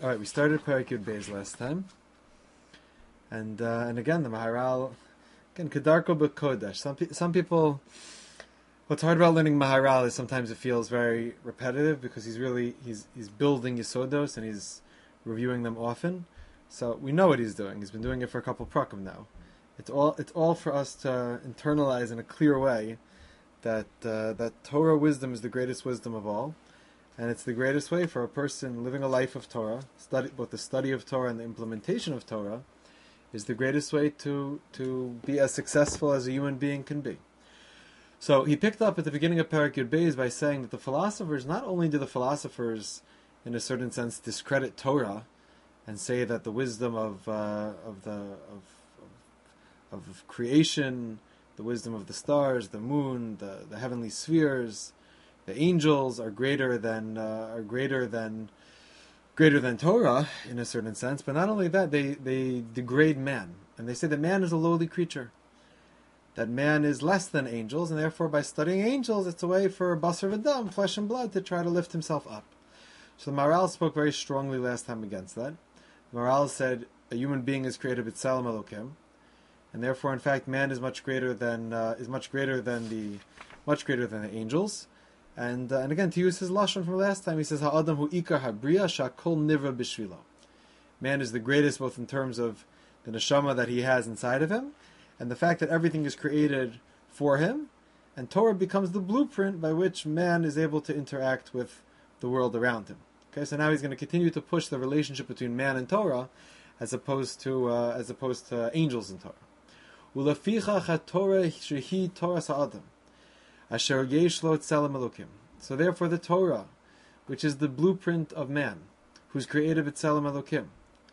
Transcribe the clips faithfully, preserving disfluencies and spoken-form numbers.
All right, we started Perek Yud Beis last time, and uh, and again the Maharal, again Kedarko B'Kodesh. Some pe- some people, what's hard about learning Maharal is sometimes it feels very repetitive because he's really he's he's building Yesodos and he's reviewing them often. So we know what he's doing. He's been doing it for a couple prakim now. It's all it's all for us to internalize in a clear way that uh, that Torah wisdom is the greatest wisdom of all. And it's the greatest way for a person living a life of Torah, study, both the study of Torah and the implementation of Torah, is the greatest way to, to be as successful as a human being can be. So he picked up at the beginning of Perek Yud Beis by saying that the philosophers, not only do the philosophers, in a certain sense, discredit Torah and say that the wisdom of uh, of the of, of of creation, the wisdom of the stars, the moon, the, the heavenly spheres, the angels are greater than uh, are greater than greater than Torah in a certain sense, but not only that, they they degrade man, and they say that man is a lowly creature, that man is less than angels, and therefore by studying angels, it's a way for basar v'dam, flesh and blood, to try to lift himself up. So the Maharal spoke very strongly last time against that. The Maharal said a human being is created b'tselem Elokim, and therefore, in fact, man is much greater than uh, is much greater than the much greater than the angels. And uh, and again, to use his lashon from last time, he says, "Ha'adam hu ikar habriya shakol nivra b'shvilo." Man is the greatest, both in terms of the neshama that he has inside of him, and the fact that everything is created for him, and Torah becomes the blueprint by which man is able to interact with the world around him. Okay, so now he's going to continue to push the relationship between man and Torah, as opposed to uh, as opposed to angels and Torah. Uleficha chaTorah shehi Torah sa'adam. Asher yesh lo tzelem Elokim. So therefore the Torah, which is the blueprint of man, who's created b'tzelem Elokim,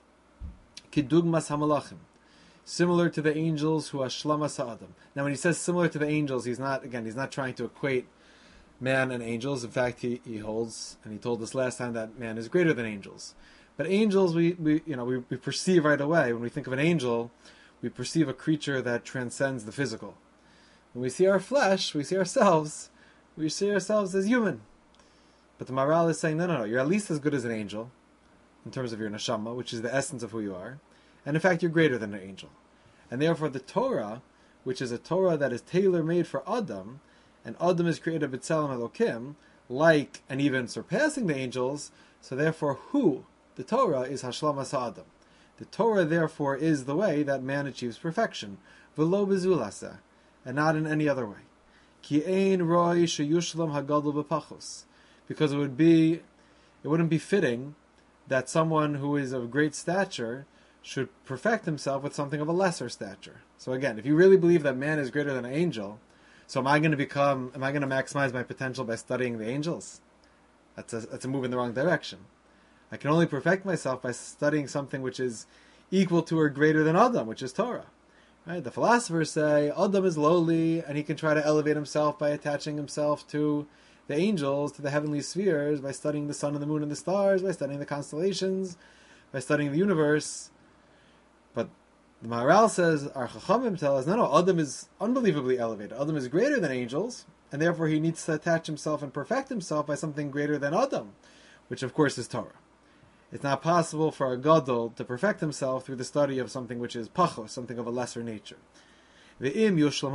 kidugmas hamalachim, similar to the angels who are shlama sa'adam. Now when he says similar to the angels, he's not, again, he's not trying to equate man and angels. In fact, he, he holds, and he told us last time, that man is greater than angels. But angels, we, we you know, we, we perceive right away, when we think of an angel, we perceive a creature that transcends the physical. When we see our flesh, we see ourselves, we see ourselves as human. But the Maharal is saying, no, no, no, you're at least as good as an angel, in terms of your neshama, which is the essence of who you are. And in fact, you're greater than an angel. And therefore the Torah, which is a Torah that is tailor-made for Adam, and Adam is created b'tzelem Elokim, like, and even surpassing the angels, so therefore who? The Torah is Hashlama Sa'adam. The Torah, therefore, is the way that man achieves perfection. V'lo b'zulaseh. And not in any other way. Ki ein roi sheyushlam hagadol b'pachos. Because it would be, it wouldn't be fitting that someone who is of great stature should perfect himself with something of a lesser stature. So again, if you really believe that man is greater than an angel, so am I going to become, am I going to maximize my potential by studying the angels? That's a, that's a move in the wrong direction. I can only perfect myself by studying something which is equal to or greater than Adam, which is Torah. Right? The philosophers say Adam is lowly, and he can try to elevate himself by attaching himself to the angels, to the heavenly spheres, by studying the sun and the moon and the stars, by studying the constellations, by studying the universe. But the Maharal says, our Chachamim tell us, no, no, Adam is unbelievably elevated. Adam is greater than angels, and therefore he needs to attach himself and perfect himself by something greater than Adam, which of course is Torah. It's not possible for a gadol to perfect himself through the study of something which is pachos, something of a lesser nature. And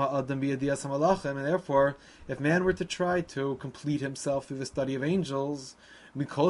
therefore, if man were to try to complete himself through the study of angels, and all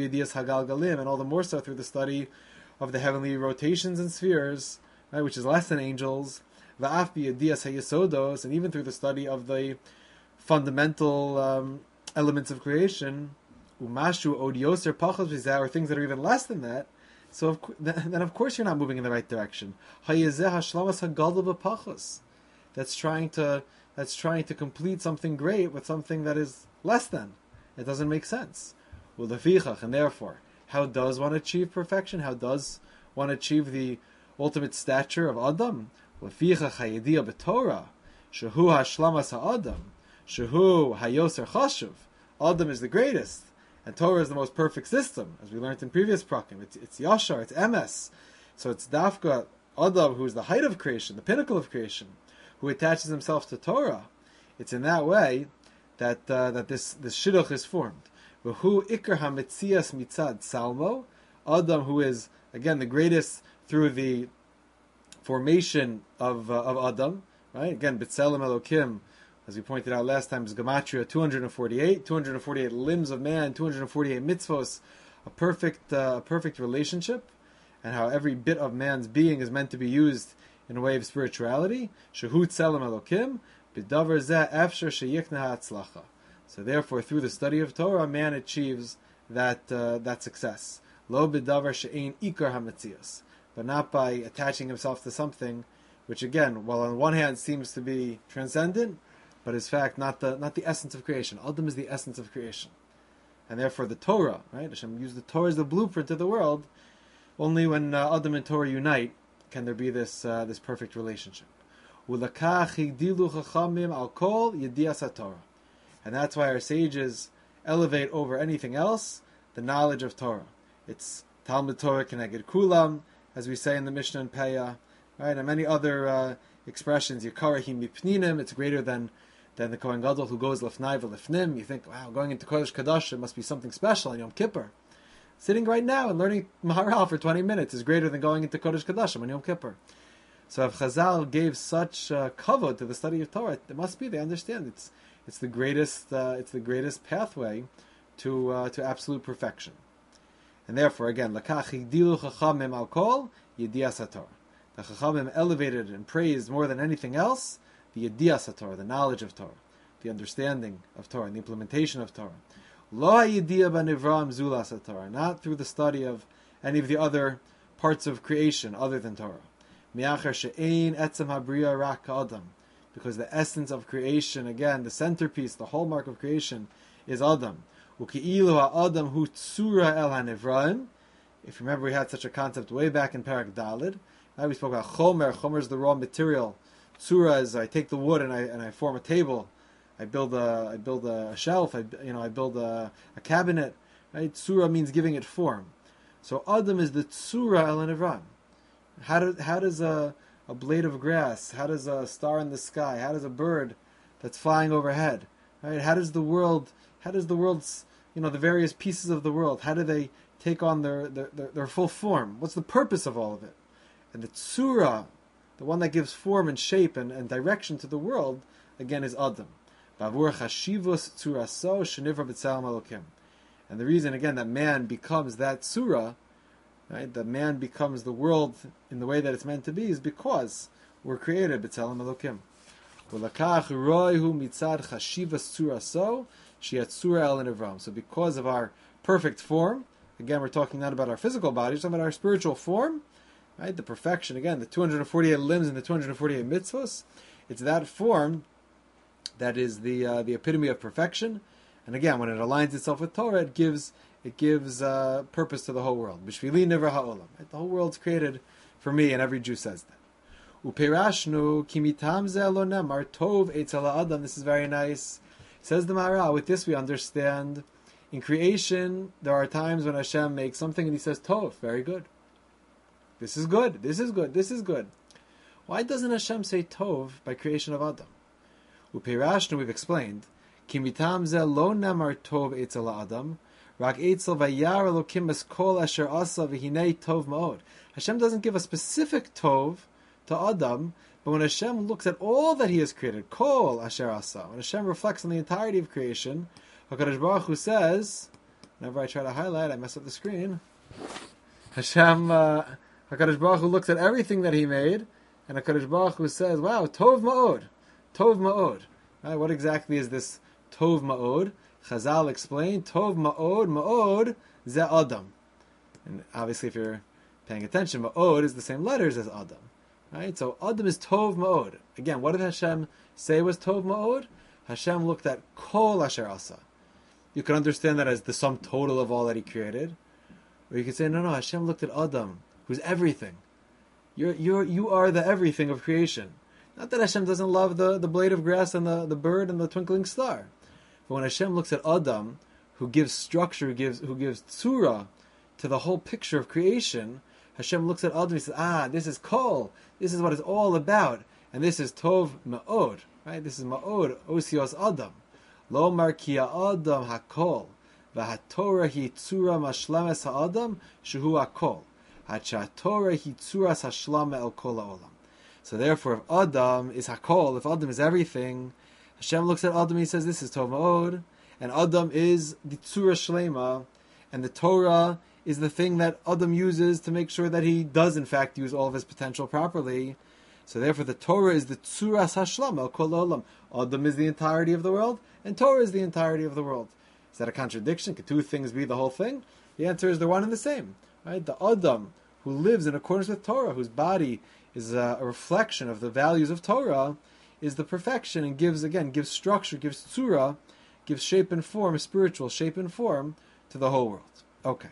the more so through the study of the heavenly rotations and spheres, right, which is less than angels, and even through the study of the fundamental um, elements of creation, umashu odioser pachos v'zeh, or things that are even less than that, so of, then of course you're not moving in the right direction. Hayezeh hashlamas hagadol b'pachos. That's trying to that's trying to complete something great with something that is less than. It doesn't make sense. Ulefichach, and therefore, how does one achieve perfection? How does one achieve the ultimate stature of Adam? Ulefichach hayediyah b'Torah, shehu hashlamas ha'adam, shehu hayoser chashuv. Adam is the greatest. And Torah is the most perfect system, as we learned in previous prakim. It's, it's Yashar, it's Emes. So it's Dafka Adam, who is the height of creation, the pinnacle of creation, who attaches himself to Torah. It's in that way that uh, that this, this shidduch is formed. V'hu ikar hametzias mitzad salmo, Adam, who is, again, the greatest through the formation of uh, of Adam, right? Again, B'Tselem Elokim, as we pointed out last time, is Gematria two hundred forty-eight, two hundred forty-eight limbs of man, two hundred forty-eight mitzvos, a perfect, uh, perfect relationship, and how every bit of man's being is meant to be used in a way of spirituality. Shehu Tselem Elokim, B'Davar Zeh Efsher Sheyikna Ha'atzlacha. So therefore, through the study of Torah, man achieves that uh, that success. Lo B'Davar She'ein Ikar HaMetzias, but not by attaching himself to something which, again, while on one hand seems to be transcendent, but is fact not the not the essence of creation. Adam is the essence of creation, and therefore the Torah, right? Hashem used the Torah as the blueprint of the world. Only when uh, Adam and Torah unite can there be this uh, this perfect relationship. And that's why our sages elevate over anything else the knowledge of Torah. It's Talmud Torah Keneged Kulam, as we say in the Mishnah and Peah, right? And many other uh, expressions. Yikarahim mipninim. It's greater than than the Kohen Gadol who goes lefnai v'lefnim. You think, wow, going into Kodesh Kadosh, it must be something special on Yom Kippur. Sitting right now and learning Maharal for twenty minutes is greater than going into Kodesh Kadashim on Yom Kippur. So if Chazal gave such uh, kavod to the study of Torah, it must be they understand it's it's the greatest uh, it's the greatest pathway to uh, to absolute perfection. And therefore, again, Lakach Higdilu Chachamim Al Kol Yedias HaTorah. The Chachamim elevated and praised more than anything else the Yedias HaTorah, the knowledge of Torah, the understanding of Torah, and the implementation of Torah. Lo Yediya Banivram Zulas HaTorah, not through the study of any of the other parts of creation other than Torah. Miachar she'ein etzem habriya rak Adam, because the essence of creation, again, the centerpiece, the hallmark of creation, is Adam. Uki'ilu ha'adam hu tzura el hanivraim. If you remember, we had such a concept way back in Parak Dalid. Now we spoke about chomer. Chomer is the raw material. Tzura is I take the wood and I and I form a table. I build a I build a shelf. I you know I build a, a cabinet. Right? Tzura means giving it form. So Adam is the tzura el hanivraim. How does how does a a blade of grass? How does a star in the sky? How does a bird that's flying overhead? Right? How does the world? How does the world's you know the various pieces of the world? How do they take on their their, their, their full form? What's the purpose of all of it? And the tzura, the one that gives form and shape and, and direction to the world, again is Adam. Bavur chashivus tzuraso shenivra b'tzelem Elokim. And the reason again that man becomes that tzura, right, that man becomes the world in the way that it's meant to be, is because we're created b'tzelem Elokim. Ulakach roihu mitzad chashivus tzuraso shiatzura el nivram. So because of our perfect form, again we're talking not about our physical body, we're talking about our spiritual form, right? The perfection, again, the two hundred forty-eight limbs and the two hundred forty-eight mitzvos. It's that form that is the uh, the epitome of perfection. And again, when it aligns itself with Torah, it gives it gives uh, purpose to the whole world. B'shvili nivra ha'olam. Right? The whole world's created for me, and every Jew says that. Upeirashnu kimitam ze lo nemar tov eitzel ha'adam. This is very nice. Says the Maharal, with this we understand, in creation, there are times when Hashem makes something and He says, Tov, very good. This is good, this is good, this is good. Why doesn't Hashem say Tov by creation of Adam? Upeirashnu, we've explained, Ki mitam ze lo namar Tov eitzel Adam, rak eitzel vayar Elokim es kol asher asa v'hinei Tov ma'od. Hashem doesn't give a specific Tov to Adam, but when Hashem looks at all that He has created, kol asher asa, when Hashem reflects on the entirety of creation, HaKadosh Baruch Hu says, whenever I try to highlight, I mess up the screen. Hashem, uh, HaKadosh Baruch Hu looks at everything that He made, and HaKadosh Baruch Hu says, wow, Tov Ma'od, Tov Ma'od. Right, what exactly is this Tov Ma'od? Chazal explained, Tov Ma'od, Ma'od, Ze Adam. And obviously if you're paying attention, Ma'od is the same letters as Adam. Right, so Adam is Tov Ma'od. Again, what did Hashem say was Tov Ma'od? Hashem looked at Kol Asher Asa. You can understand that as the sum total of all that He created. Or you can say, no, no, Hashem looked at Adam, who's everything. You're, you're, you are the everything of creation. Not that Hashem doesn't love the, the blade of grass and the, the bird and the twinkling star. But when Hashem looks at Adam, who gives structure, who gives, who gives tzura to the whole picture of creation, Hashem looks at Adam and says, ah, this is Kol. This is what it's all about. And this is Tov Ma'od. Right? This is Ma'od, Osios Adam. Lo Markia Adam HaKol. v'haTorah hi tzura mashlemes ha'adam shehu hakol. HaTorah hi tzuras hashlama el kol ha'olam. So therefore, if Adam is hakol, if Adam is everything, Hashem looks at Adam and he says, this is Tov Ma'od, and Adam is the tzura shlema, and the Torah is the thing that Adam uses to make sure that he does in fact use all of his potential properly. So therefore the Torah is the tzuras hashlama el kol ha'olam. Adam is the entirety of the world, and Torah is the entirety of the world. Is that a contradiction? Could two things be the whole thing? The answer is they're one and the same. Right? The Adam who lives in accordance with Torah, whose body is a, a reflection of the values of Torah, is the perfection and gives, again, gives structure, gives tzura, gives shape and form, spiritual shape and form to the whole world. Okay.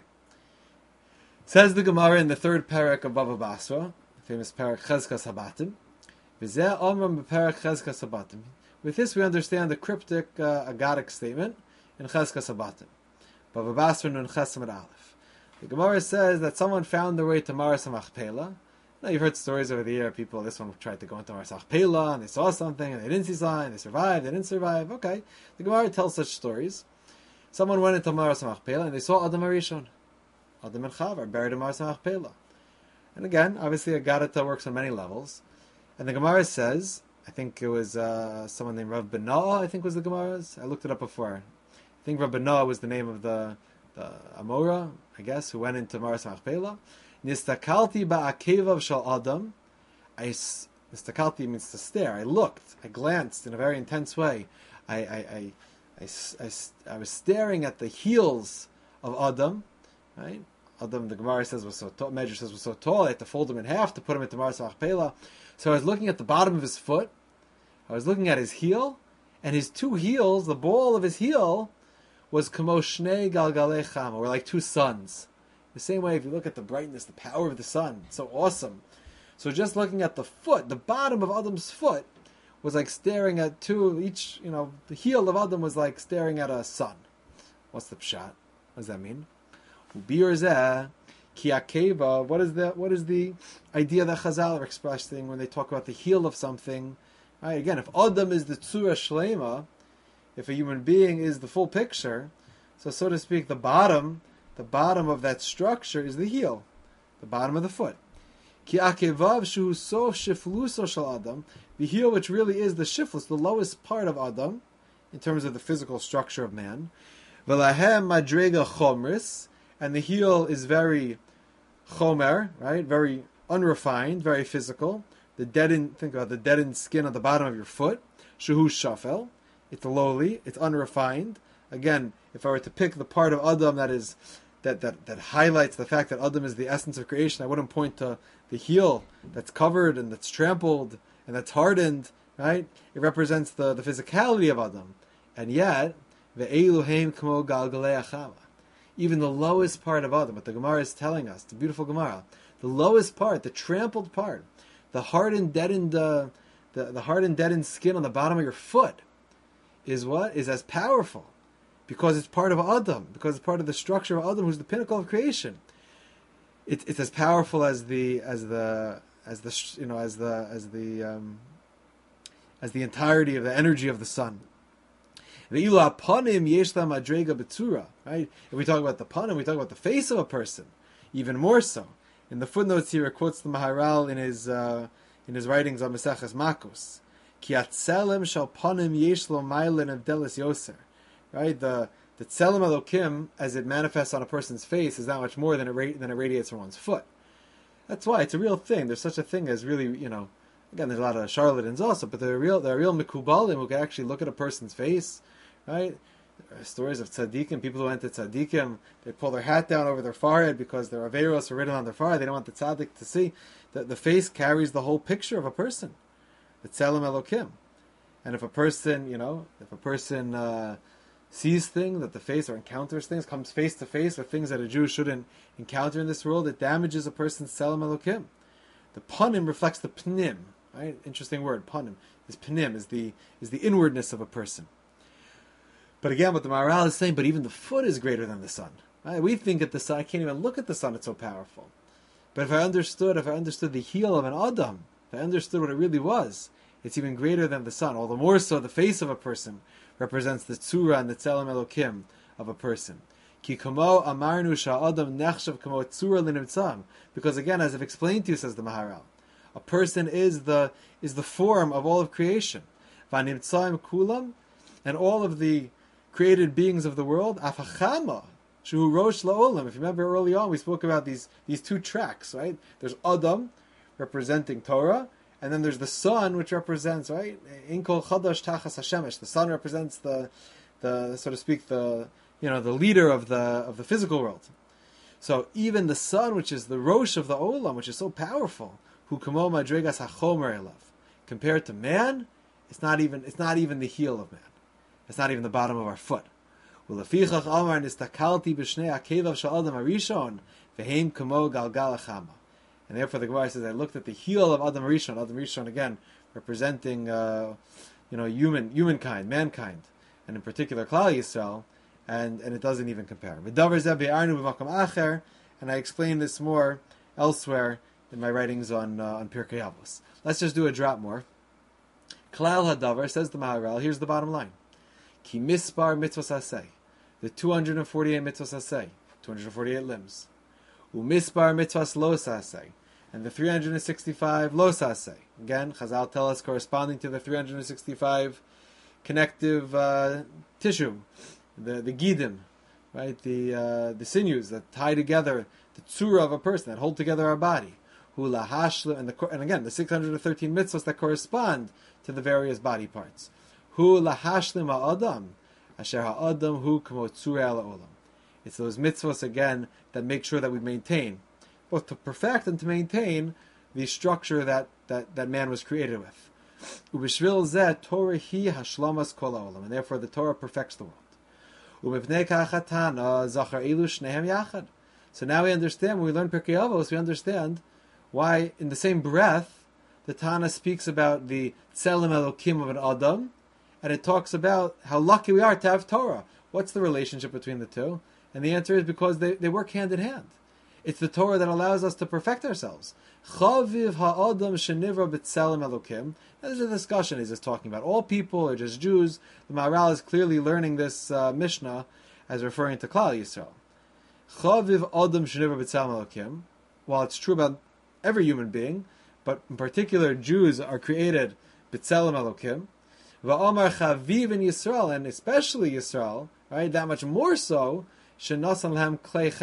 Says the Gemara in the third parak of Bava Basra, the famous parak Chezkas Habatim. V'zeh omram b'parak Chezkas Habatim. With this we understand the cryptic uh, agadic statement in Chezkas Habatim. Bava Basra nun Ches Amud Aleph. The Gemara says that someone found their way to Maras HaMachpelah. Now you've heard stories over the year, people, this one tried to go into Maras HaMachpelah, and they saw something, and they didn't see something, they survived, they didn't survive. Okay, the Gemara tells such stories. Someone went into Maras HaMachpelah, and they saw Adam HaRishon. Adam and Chava are buried in Maras HaMachpelah. And again, obviously, a Gadata works on many levels. And the Gemara says, I think it was uh, someone named Rav Benah, I think was the Gemara's. I looked it up before. I think Rav Benah was the name of the the Amora, I guess, who went into Maras Machpelah. Nistakalti ba'akevav shal Adam. I nistakalti means to stare. I looked. I glanced in a very intense way. I I I I, I, I was staring at the heels of Adam. Right? Adam, the Gemara says, was so tall. Medrash says was so tall. I had to fold him in half to put him into Maras Machpelah. So I was looking at the bottom of his foot. I was looking at his heel, and his two heels, the ball of his heel, was kamo shnei galgalei chama, or like two suns. The same way, if you look at the brightness, the power of the sun, it's so awesome. So just looking at the foot, the bottom of Adam's foot, was like staring at two, each, you know, the heel of Adam was like staring at a sun. What's the pshat? What does that mean? Ubir ki akeva, what is the, what is the idea that Chazal are expressing when they talk about the heel of something? Right, again, if Adam is the tzura shlema, if a human being is the full picture, so so to speak, the bottom, the bottom of that structure is the heel, the bottom of the foot. Ki akevav shu so shifluso shel Adam, the heel which really is the shiflus, the lowest part of Adam, in terms of the physical structure of man. V'lahem madrega chomris, and the heel is very chomer, right, very unrefined, very physical. The deadened, think about the deadened skin on the bottom of your foot. Shehu shafel. It's lowly, it's unrefined. Again, if I were to pick the part of Adam that is that, that, that highlights the fact that Adam is the essence of creation, I wouldn't point to the heel that's covered and that's trampled and that's hardened, right? It represents the, the physicality of Adam. And yet, ve'eluheim kmo galgalei achava. Even the lowest part of Adam, what the Gemara is telling us, the beautiful Gemara, the lowest part, the trampled part, the hardened, deadened, uh, the, the hardened, deadened skin on the bottom of your foot, is what? Is as powerful. Because it's part of Adam. Because it's part of the structure of Adam, who's the pinnacle of creation. It, it's as powerful as the as the as the you know as the as the um, as the entirety of the energy of the sun. Right? If we talk about the panim, we talk about the face of a person, even more so. In the footnotes here, it quotes the Maharal in his uh, in his writings on Maseches Makos. Ki atzelem shal panim yesh lo mailen avdelis yoser. Right, the the tzelem Elokim, as it manifests on a person's face, is that much more than it ra- than it radiates from one's foot. That's why it's a real thing. There's such a thing as really, you know, again, there's a lot of charlatans also, but there are real, there are real mikubalim who can actually look at a person's face, right? There are stories of tzaddikim, people who went to tzaddikim, they pull their hat down over their forehead because their averos are written on their forehead. They don't want the tzaddik to see. The, the face carries the whole picture of a person. The tzelem Elokim. And if a person, you know, if a person uh, sees things, that the face, or encounters things, comes face to face with things that a Jew shouldn't encounter in this world, it damages a person's tzelem Elokim. The panim reflects the pnim, right? Interesting word, panim. This pnim is the is the inwardness of a person. But again, what the Maharal is saying, but even the foot is greater than the sun. Right? We think at the sun, I can't even look at the sun, it's so powerful. But if I understood, if I understood the heel of an Adam, if I understood what it really was, it's even greater than the sun. All the more so, the face of a person represents the tzura and the tzelem Elokim of a person. Ki kamo amarnu sha'adam nechshav kamo tzura l'nimtzam. Because again, as I've explained to you, says the Maharal, a person is the is the form of all of creation. V'nimtzaim kulam, and all of the created beings of the world. Afachama shu rosh la'olam. If you remember early on, we spoke about these these two tracks, right? There's Adam, representing Torah, and then there's the sun, which represents, right? Inkol chadash tachas hashemesh. The sun represents the the so to speak the you know the leader of the of the physical world. So even the sun, which is the rosh of the olam, which is so powerful, hu kamo madregas hachomer elav, compared to man, it's not even it's not even the heel of man. It's not even the bottom of our foot. Ulefichach amar nistakalti b'shnei akevav sha'adam harishon v'heim kamo galgal achama. And therefore the Gemara says, I looked at the heel of Adam Rishon. Adam Rishon again representing uh, you know human humankind, mankind, and in particular Klal Yisrael. And, and it doesn't even compare. And I explain this more elsewhere in my writings on uh, on Pirkei Avos. Let's just do a drop more. Klal Hadavar, says the Maharal, here's the bottom line. Ki mispar mitzvos aseh, the two hundred forty-eight mitzvos aseh, two hundred forty-eight limbs. U mispar mitzvos los aseh, and the three hundred sixty-five los aseh. Again, Chazal tell us corresponding to the three hundred sixty-five connective uh, tissue. The the gidim, right? The uh, the sinews that tie together the tzura of a person, that hold together our body. Hula hashlim, and the and again the six hundred thirteen mitzvahs that correspond to the various body parts. Hula hashlim ha'adam, asher ha'adam hu kamo tzura olam. It's those mitzvahs again that make sure that we maintain, both to perfect and to maintain the structure that that, that man was created with. Ubishvil zeh Torah hi hashlamas kol ha'olam, and therefore the Torah perfects the world. So now we understand, when we learn Pirkei Avos, we understand why in the same breath the Tana speaks about the Tselem Elokim of an Adam, and it talks about how lucky we are to have Torah. What's the relationship between the two? And the answer is because they, they work hand in hand. It's the Torah that allows us to perfect ourselves. Chaviv ha'adam shenivra b'tselem elokim. There's a discussion. Is this talking about all people or just Jews? The Maharal is clearly learning this uh, Mishnah as referring to Klal Yisrael. Chaviv adam shenivra b'tselem elokim. While it's true about every human being, but in particular Jews are created b'tselem elokim. Va'amar chaviv in Yisrael, and especially Yisrael, right? That much more so. That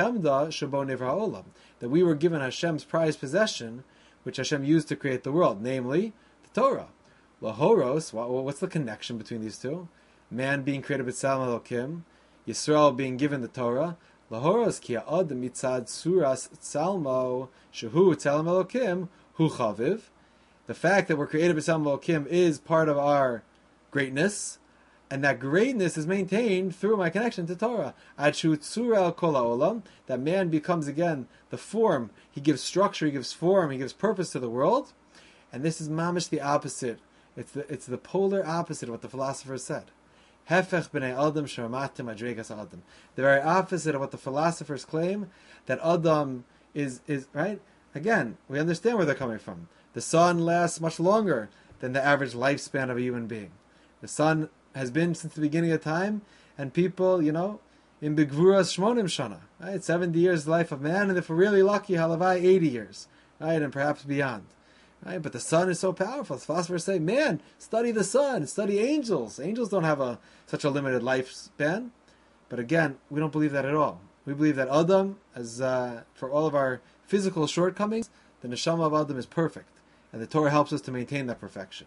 we were given Hashem's prized possession, which Hashem used to create the world, namely the Torah. Lahoros, what's the connection between these two? Man being created with Tselem Elokim, Yisrael being given the Torah. Lahoros ki ha'adam mitzad suras tsalmo shehu Tselem Elokim hu chaviv. The fact that we're created with Tselem Elokim is part of our greatness. And that greatness is maintained through my connection to Torah. Adshu tzura kol ha'olam, that man becomes again the form. He gives structure, he gives form, he gives purpose to the world. And this is mamish the opposite. It's the it's the polar opposite of what the philosophers said. Hefech b'nei adam sharmatim adregas adam. The very opposite of what the philosophers claim, that Adam is is right. Again, we understand where they're coming from. The sun lasts much longer than the average lifespan of a human being. The sun has been since the beginning of time, and people, you know, in Begvuras Shmonim Shana, right? seventy years the life of man, and if we're really lucky, Halavai, eighty years, right? And perhaps beyond, right? But the sun is so powerful. The philosophers say, man, study the sun, study angels. Angels don't have a such a limited lifespan. But again, we don't believe that at all. We believe that Adam, as uh, for all of our physical shortcomings, the neshama of Adam is perfect, and the Torah helps us to maintain that perfection.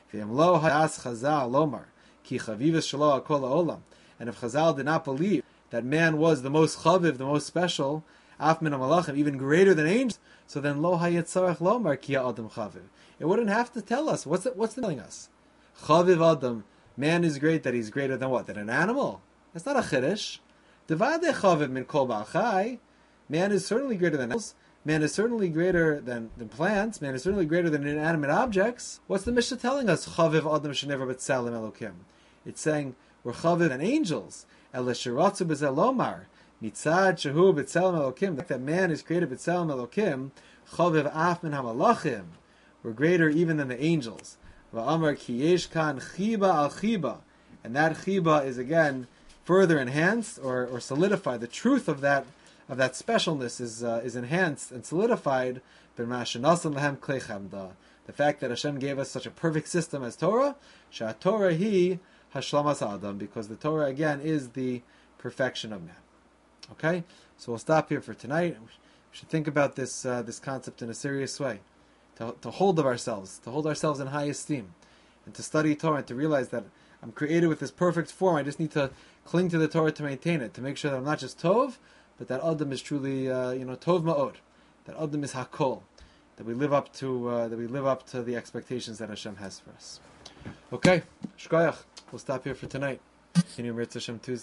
Ki chavivis shelo kol ha'olam. And if Chazal did not believe that man was the most chaviv, the most special, af min ha'malachim, even greater than angels, so then lo hayetzarech lomar ki ha'adam chaviv. It wouldn't have to tell us. What's it, what's it telling us? Chaviv adam, man is great, that he's greater than what? Than an animal? That's not a chiddush. Devade chaviv min kol ba'al chai. Man is certainly greater than animals. Man is certainly greater than, than plants. Man is certainly greater than inanimate objects. What's the Mishnah telling us? Chaviv adam shenever b'tselem elokim. It's saying we're chaviv and angels. El shiratzu b'zelomar mitzad shehu b'tselem elokim. That man is created b'tselem elokim. Chaviv af min hamalachim. We're greater even than the angels. Va'amar ki yesh kan chiba al chiba, and that chiba is again further enhanced or, or solidified. The truth of that of that specialness is uh, is enhanced and solidified. The fact that Hashem gave us such a perfect system as Torah, Torah hi hashlamas adam, because the Torah again is the perfection of man. Okay, so we'll stop here for tonight. We should think about this uh, this concept in a serious way, to to hold of ourselves, to hold ourselves in high esteem, and to study Torah and to realize that I'm created with this perfect form. I just need to cling to the Torah to maintain it, to make sure that I'm not just Tov, but that Adam is truly, uh, you know, Tov Ma'od. That Adam is Hakol. That we live up to, uh, that we live up to the expectations that Hashem has for us. Okay, Shkoyach. We'll stop here for tonight. Continue Mirz Hashem Tuesday.